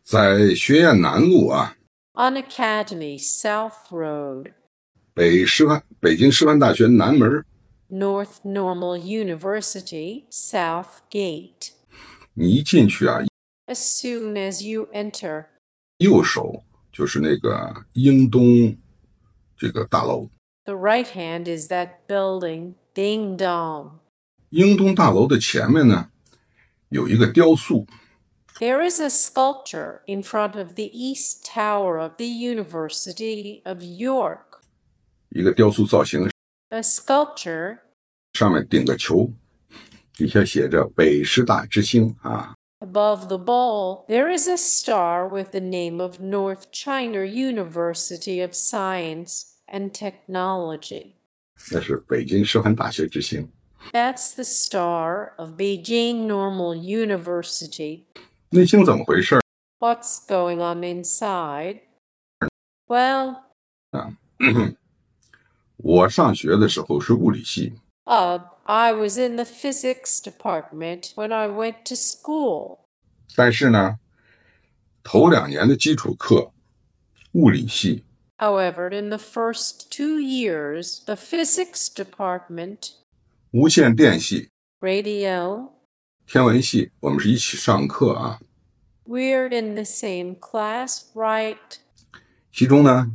在学院南路啊， On Academy South Road, 北京师范大学南门， North Normal University South Gate. 你一进去啊， As soon as you enter, 右手就是那个英东这个大楼。 the right hand is that building, Ding Dong. 英东大楼的前面呢，有一个雕塑， There is a sculpture in front of the East Tower of the University of York. 一个雕塑造型， A sculpture 上面顶个球，底下写着北师大之星啊。 above the ball, there is a star with the name of North China University of Science and Technology. 那是北京师范大学之星。 That's the star of Beijing Normal University. 内星怎么回事 What's going on inside? Well, 啊？我上学的时候是物理系， I was in the physics department when I went to school. 但是呢，头2年的基础课，物理系 However, in the first 2 years, the physics department, 无线电系、 radio, 天文系，我们是一起上课啊。 we're in the same class, right? 其中呢，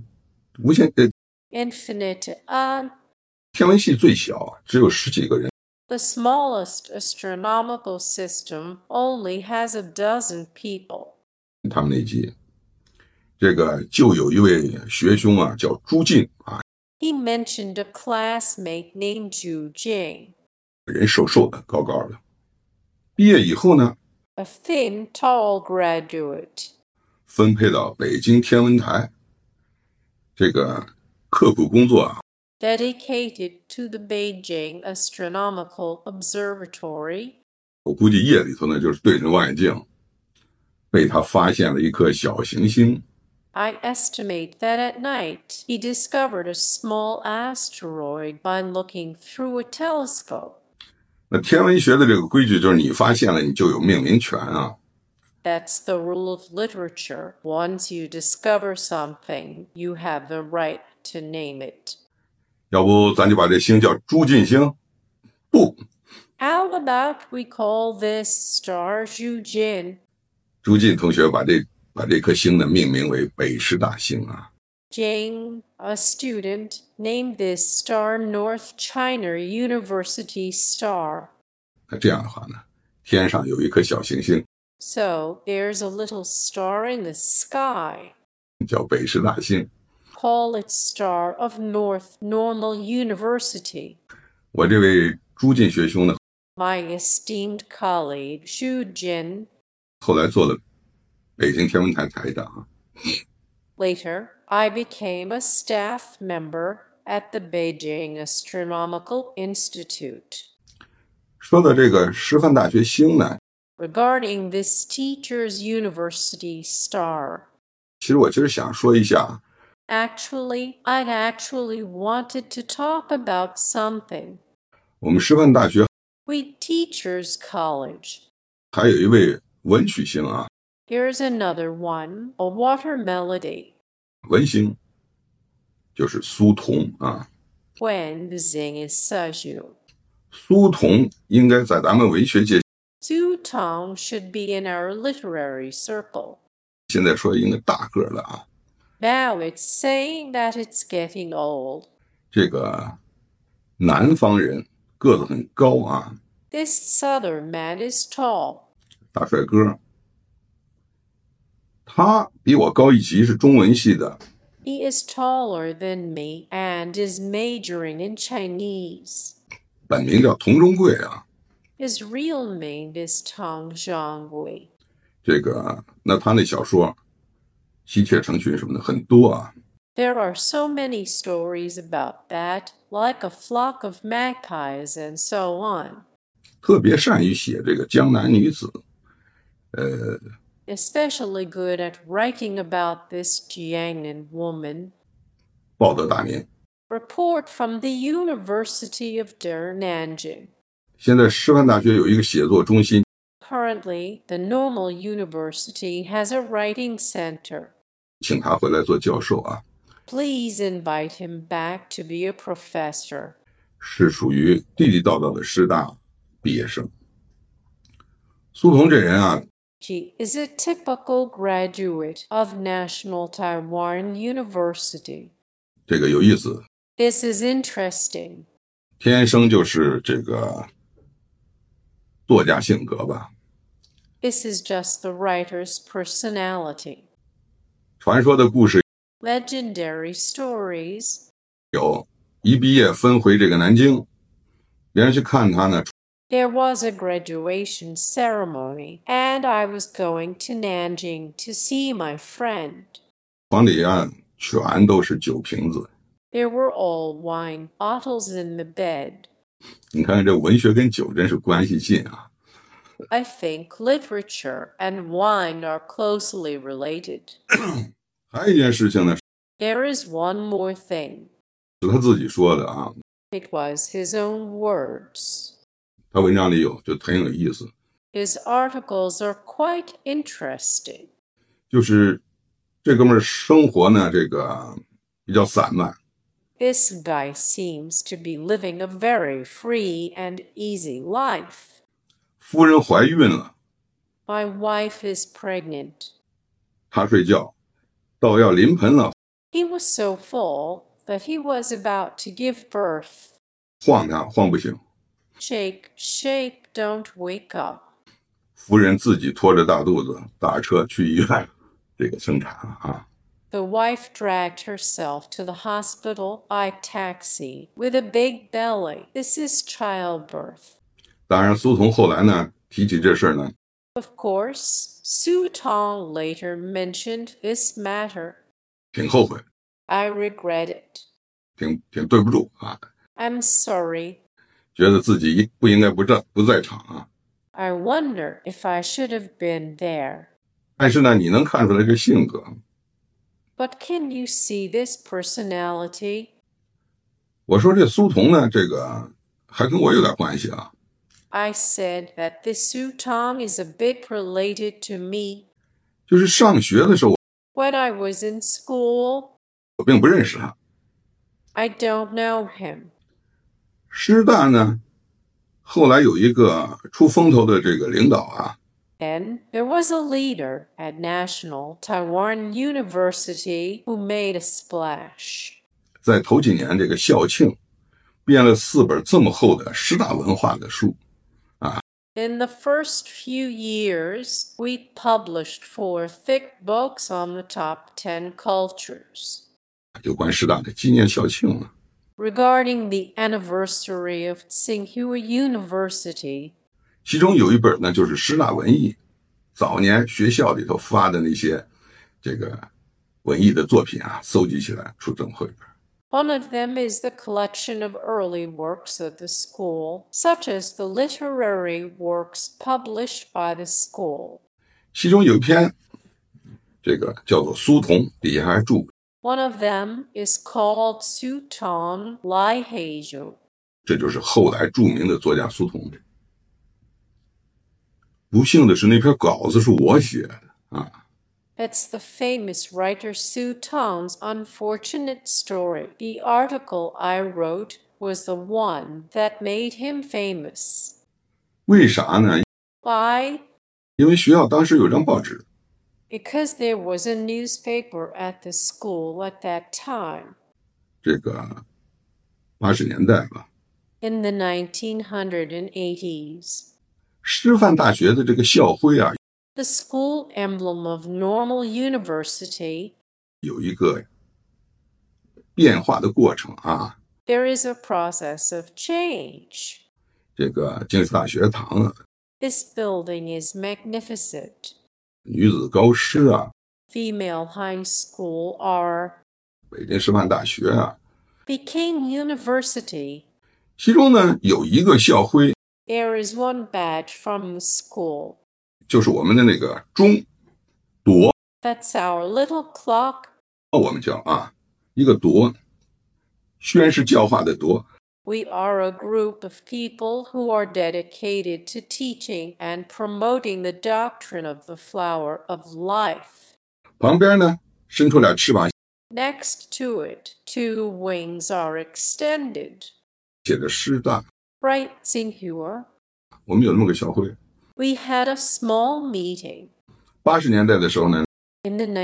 Infinite, 天文系最小啊，只有10几个人。 the smallest astronomical system only has a dozen people. 他们那届，这个就有一位学兄啊，叫朱进啊， He mentioned a classmate named Zhu Jing, 人瘦瘦的，高高的。毕业以后呢， a thin, tall graduate. 分配到北京天文台，这个刻苦工作啊， Dedicated to the Beijing Astronomical Observatory. 我估计夜里头呢，就是对着望远镜，被他发现了一颗小行星。 I estimate that at night he discovered a small asteroid by looking through a telescope. 那天文学的这个规矩就是你发现了你就有命名权啊。 That's the rule of literature. Once you discover something, you have the right to name it. 要不咱就把这星叫朱进星？不， How about we call this star Zhu Jin? 朱进同学把这颗星呢命名为北师大星啊。 Jing, a student, named this star North China University star. 那这样的话呢，天上有一颗小行星 So there's a little star in the sky. 叫北师大星。 Call it star of North Normal University. 我这位朱进学兄呢， My esteemed colleague Xu Jin. 后来做了北京天文台台长啊。 Later, I became a staff member at the Beijing Astronomical Institute. 说到这个师范大学星呢， Regarding this teacher's university star, 其实我今儿想说一下， actually, I'd actually wanted to talk about something. 我们师范大学 We Teachers College. 还有一位文曲星啊， Here's another one, a water melody. 文星就是苏童啊。 When the zing is saju. 苏童应该在咱们文学界 Zhu Tong should be in our literary circle. 现在说应该大个了啊。 Now it's saying that it's getting old. 这个南方人个子很高啊， This southern man is tall. 大帅哥。他比我高一级，是中文系的。 He is taller than me and is majoring in Chinese. 本名叫童中贵啊。 His real name is Tong Zhonggui. 这个，那他那小说《西窃成群》什么的很多啊。 There are so many stories about that, like a flock of magpies and so on. 特别善于写这个江南女子， Especially good at writing about this Jiangnan woman. 报得大名。 Report from the University of Nanjing. 现在师范大学有一个写作中心 Currently, the Normal University has a writing center. 请他回来做教授啊， Please invite him back to be a professor. 是属于地地道道的师大毕业生。苏童这人啊， She is a typical graduate of National Taiwan University. 这个有意思， This is interesting. 天生就是这个作家性格吧。 This is just the writer's personality. 传说的故事 Legendary stories. 有，一毕业分回这个南京，别人去看他呢， There was a graduation ceremony, and I was going to Nanjing to see my friend. 床底下全都是酒瓶子。 There were all wine bottles in the bed. 你看这文学跟酒真是关系近啊。 I think literature and wine are closely related. 还有一件事情呢， There is one more thing. 是他自己说的啊， It was his own words. 他文章里有，就很有意思， His articles are quite interesting. 就是这哥们儿生活呢，这个比较散漫， This guy seems to be living a very free and easy life. 夫人怀孕了， My wife is pregnant. 他睡觉，到要临盆了， He was so full that he was about to give birth. 晃他晃不醒， Shake, shake, don't wake up. 夫人自己拖着大肚子打车去医院，这个生产啊。 The wife dragged herself to the hospital by taxi with a big belly. This is childbirth. 当然，苏童后来呢提起这事儿呢， Of course, Su Tong later mentioned this matter. 挺后悔， I regret it. 挺对不住啊， I'm sorry. 觉得自己不应该不在场啊。 I wonder if I should have been there. 但是呢，你能看出来这性格。 But can you see this personality? 我说这苏童呢，这个还跟我有点关系啊。 I said that this Su Tong is a bit related to me. 就是上学的时候， When I was in school, 我并不认识他。 I don't know him. 师大呢，后来有一个出风头的这个领导啊， Then there was a leader at National Taiwan University who made a splash. 在头几年这个校庆，编了4本这么厚的师大文化的书， In the first few years, we published 4 thick books on the top 10 cultures. 有关师大的纪念校庆啊。 Regarding the anniversary of Tsinghua University, 其中有一本呢，就是师大文艺，早年学校里头发的那些这个文艺的作品啊，搜集起来出这么厚一本。 one of them is the collection of early works of the school, such as the literary works published by the school. 其中有一篇，这个叫做《苏童》，底下还注， One of them is called Su Tong Lai Heizhou. 这就是后来著名的作家苏童。不幸的是，那篇稿子是我写的啊。 That's the famous writer Su Tong's unfortunate story. The article I wrote was the one that made him famous. 为啥呢？ Why? 因为学校当时有张报纸， Because there was a newspaper at the school at that time. 这个80年代吧， In the 1980s. 师范大学的这个校徽啊， The school emblem of Normal University. 有一个变化的过程啊。 There is a process of change. 这个京师大学堂啊， This building is magnificent. 女子高师啊， Female high school are 北京师范大学啊， Peking University. 其中呢有一个校徽， There is one badge from the school. 就是我们的那个钟铎， That's our little clock. 我们叫啊，一个铎，宣是教化的铎， We are a group of people who are dedicated to teaching and promoting the doctrine of the flower of life. 旁边呢伸出俩翅膀， Next to it, two wings are extended. 写着师大。 Right, Xinhua. 我们有那么个小会。 We had a small meeting 80年代的时候呢， in the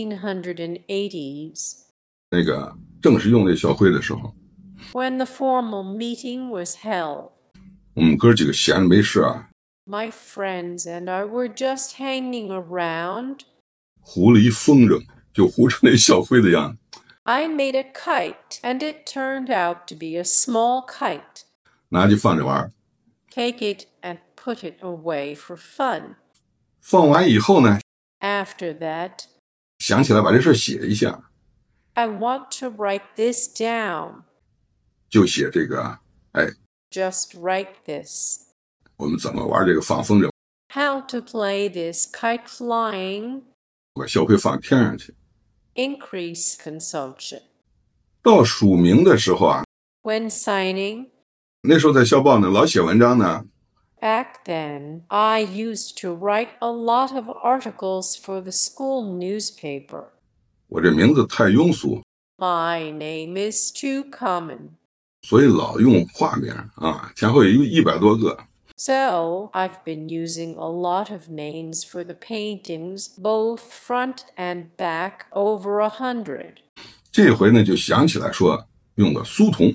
1980s 那个正式用那小会的时候， when the formal meeting was held. 我们哥几个闲着没事啊， My friends and I were just hanging around. 糊了一风筝，就糊成那小灰的样子。 I made a kite, and it turned out to be a small kite. 拿去放着玩。 Take it and put it away for fun. 放完以后呢， After that, 想起来把这事写一下， I want to write this down. 就写这个，哎， Just write this. 我们怎么玩这个放风筝， How to play this kite flying. 把小灰放天上去。 Increase consumption. 到署名的时候啊， When signing, 那时候在校报呢，老写文章呢， back then, I used to write a lot of articles for the school newspaper. 我这名字太庸俗， My name is too common. 所以老用化名啊，前后有100多个。 So, I've been using a lot of names for the paintings, both front and back, over 100. 这回呢，就想起来说用个苏童。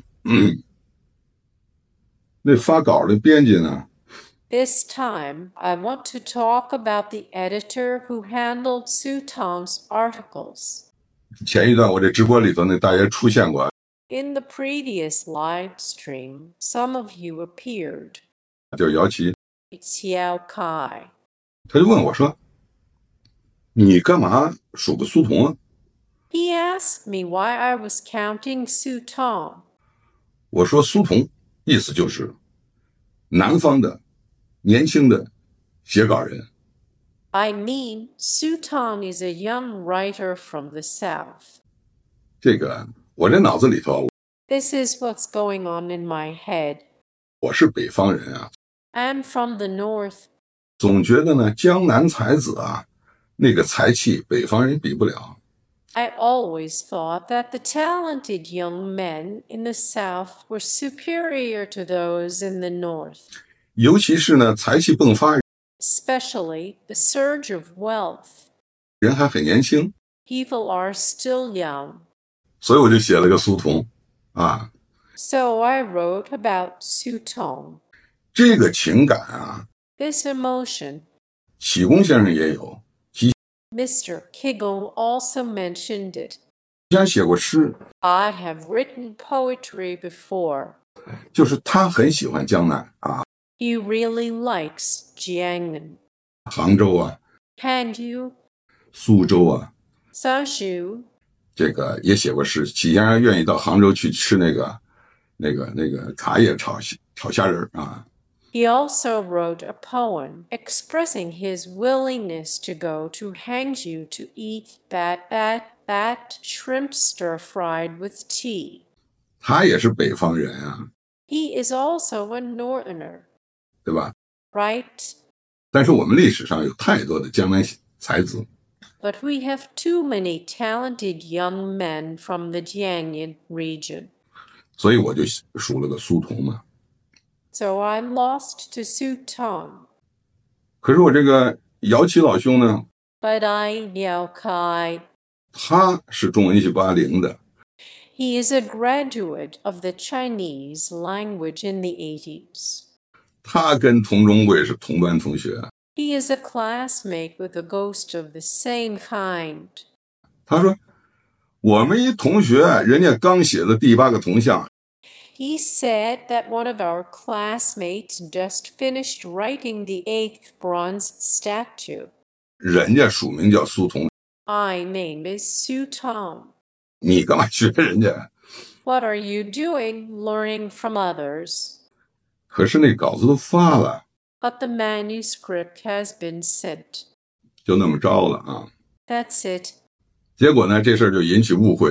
那发稿的编辑呢， This time, I want to talk about the editor who handled Su Tong's articles. 前一段我这直播里头那大爷出现过， In the previous live stream, some of you appeared. 叫姚琦， It's Xiao Kai. 他就问我说：“你干嘛数个苏童啊 He asked me why I was counting Su Tong.？” 我说：“苏童意思就是南方的年轻的写稿人。 I mean, Su Tong is a young writer from the South. 这个我这脑子里头， This is what's going on in my head. 我是北方人啊， I'm from the North. 总觉得呢江南才子啊，那个才气北方人比不了。 I always thought that the talented young men in the South were superior to those in the North, 尤其是呢才气迸发， especially the surge of wealth. 人还很年轻， People are still young. 所以我就写了个苏童啊。 So I wrote about Su Tong. 这个情感啊， This emotion, 启功先生也有， Mr. Kiggle also mentioned it. 以前写过诗， I have written poetry before. 就是他很喜欢江南啊， He really likes Jiangnan, 杭州啊， Hanyu, 苏州啊， Sashu, 这个也写过诗。启先生愿意到杭州去吃那个茶叶炒虾仁啊。 He also wrote a poem expressing his willingness to go to Hangzhou to eat that shrimp stir-fried with tea. 他也是北方人啊， He is also a northerner, 对吧？ right? 但是我们历史上有太多的江南才子， But we have too many talented young men from the Jiangnan region. 所以我就数了个苏童嘛。 So I'm lost to Su Tong. 可是我这个姚琦老兄呢， But I Liao Kai. 他是中文系80的， He is a graduate of the Chinese language in the 80s. 他跟佟中贵是同班同学。 He is a classmate with a ghost of the same kind. 他说，我们一同学，人家刚写的第8个铜像， He said that one of our classmates just finished writing the 8th bronze statue. 人家署名叫苏童， My name is Su Tong. 你干嘛学人家？ What are you doing learning from others? 可是那稿子都发了， But the manuscript has been sent. 就那么着了啊。 That's it. 结果呢，这事儿就引起误会，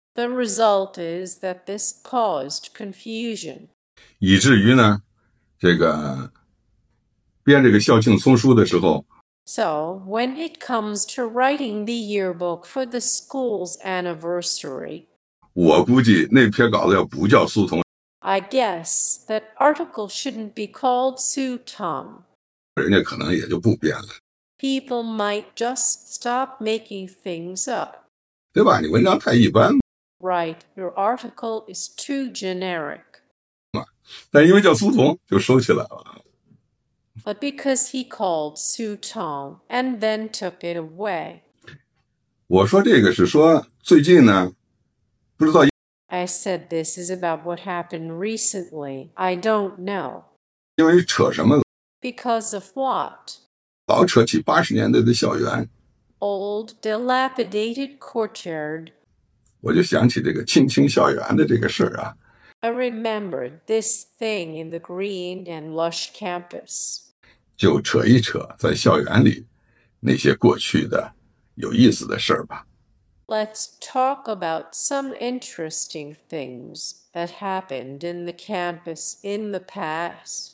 The result is that this caused confusion. 以至于呢，这个编这个校庆丛书的时候， So, when it comes to writing the yearbook for the school's anniversary, 我估计那篇稿子要不叫书童， I guess that article shouldn't be called Sue Tom. 人家可能也就不编了， People might just stop making things up. 对吧？你文章太一般， Right, your article is too generic. 但因为叫书童就收起来了。 But because he called Sue Tom and then took it away, 我说这个是说最近呢，不知道 I said this is about what happened recently. I don't know. 因为扯什么了， Because of what? 老扯起80年代的校园， Old, dilapidated courtyard. 我就想起这个青青校园的这个事儿啊。 I remembered this thing in the green and lush campus. 就扯一扯在校园里那些过去的有意思的事儿吧。 Let's talk about some interesting things that happened in the campus in the past.